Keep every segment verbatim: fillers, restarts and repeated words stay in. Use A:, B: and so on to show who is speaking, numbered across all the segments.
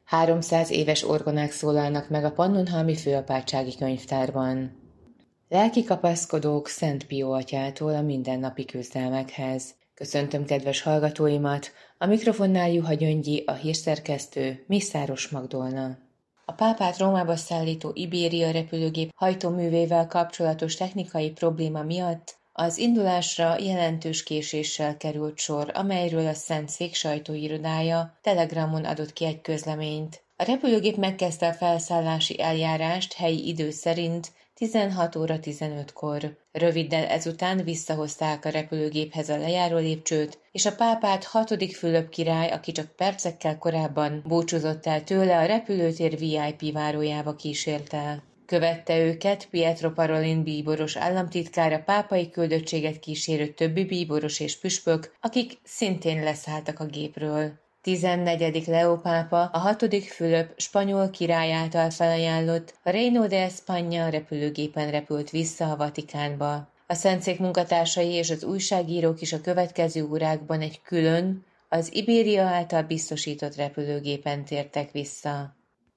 A: háromszáz éves orgonák szólalnak meg a Pannonhalmi Főapátsági Könyvtárban. Lelki kapaszkodók Szent Pió atyától a mindennapi küzdelmekhez. Köszöntöm kedves hallgatóimat, a mikrofonnál Juha Gyöngyi, a hírszerkesztő Mészáros Magdolna. A pápát Rómába szállító Iberia repülőgép hajtóművével kapcsolatos technikai probléma miatt az indulásra jelentős késéssel került sor, amelyről a Szent Szék sajtóirodája Telegramon adott ki egy közleményt. A repülőgép megkezdte a felszállási eljárást helyi idő szerint tizenhat óra tizenötkor. Röviddel ezután visszahozták a repülőgéphez a lejáró lépcsőt, és a pápát hatodik Fülöp király, aki csak percekkel korábban búcsúzott el tőle, a repülőtér vé i pé várójába kísérte. Követte őket Pietro Parolin bíboros államtitkár, a pápai küldöttséget kísérő többi bíboros és püspök, akik szintén leszálltak a gépről. tizennegyedik Leó pápa a hatodik Fülöp spanyol király által felajánlott a Reino de España repülőgépen repült vissza a Vatikánba. A Szentszék munkatársai és az újságírók is a következő órákban egy külön, az Iberia által biztosított repülőgépen tértek vissza.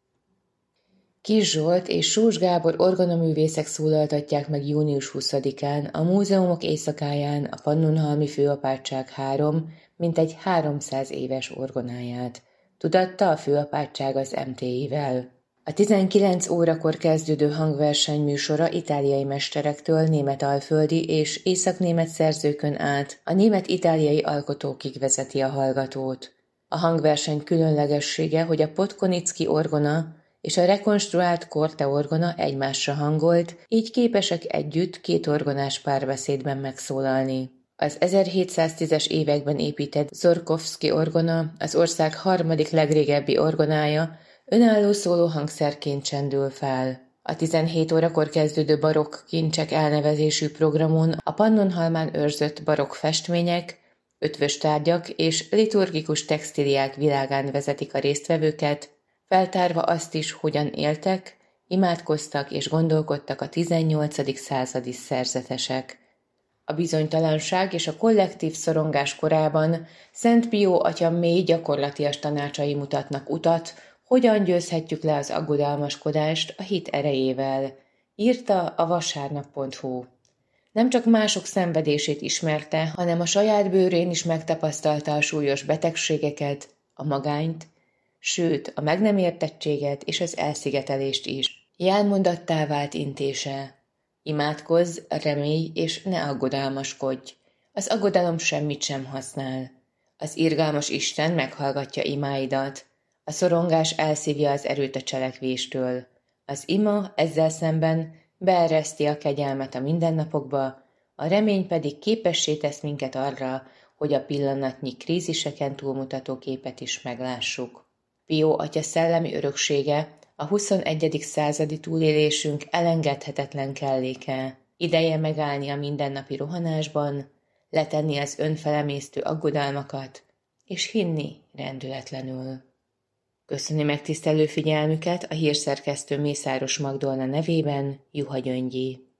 A: Kis Zsolt és Sós Gábor orgonaművészek szólaltatják meg június huszadikán a Múzeumok éjszakáján a Pannonhalmi Főapátság három, mintegy háromszáz éves orgonáját. Tudatta a főapátság az em té i-vel. A tizenkilenc órakor kezdődő hangverseny műsora itáliai mesterektől német-alföldi és északnémet szerzőkön át a német-itáliai alkotókig vezeti a hallgatót. A hangverseny különlegessége, hogy a Podkonicki orgona és a rekonstruált Korte orgona egymásra hangolt, így képesek együtt két orgonás párbeszédben megszólalni. Az ezerhétszáztízes években épített Żorkowski orgona, az ország harmadik legrégebbi orgonája, önálló szólóhangszerként csendül fel. A tizenhét órakor kezdődő barokk kincsek elnevezésű programon a Pannonhalmán őrzött barokk festmények, ötvös tárgyak és liturgikus textíliák világán vezetik a résztvevőket, feltárva azt is, hogyan éltek, imádkoztak és gondolkodtak a tizennyolcadik századi szerzetesek. A bizonytalanság és a kollektív szorongás korában Szent Pió atya mély gyakorlatias tanácsai mutatnak utat, hogyan győzhetjük le az aggodalmaskodást a hit erejével, írta a vasárnap pont hu. Nem csak mások szenvedését ismerte, hanem a saját bőrén is megtapasztalta a súlyos betegségeket, a magányt, sőt, a meg nem értettséget és az elszigetelést is. Jelmondattá vált intése. Imádkozz, remélj és ne aggodalmaskodj. Az aggodalom semmit sem használ. Az irgalmas Isten meghallgatja imáidat. A szorongás elszívja az erőt a cselekvéstől. Az ima ezzel szemben beereszti a kegyelmet a mindennapokba, a remény pedig képessé tesz minket arra, hogy a pillanatnyi kríziseken túlmutató képet is meglássuk. Pió atya szellemi öröksége a huszonegyedik századi túlélésünk elengedhetetlen kelléke. Ideje megállni a mindennapi rohanásban, letenni az önfelemésztő aggodalmakat, és hinni rendületlenül. Köszöni megtisztelő figyelmüket a hírszerkesztő Mészáros Magdolna nevében Juha Gyöngyi.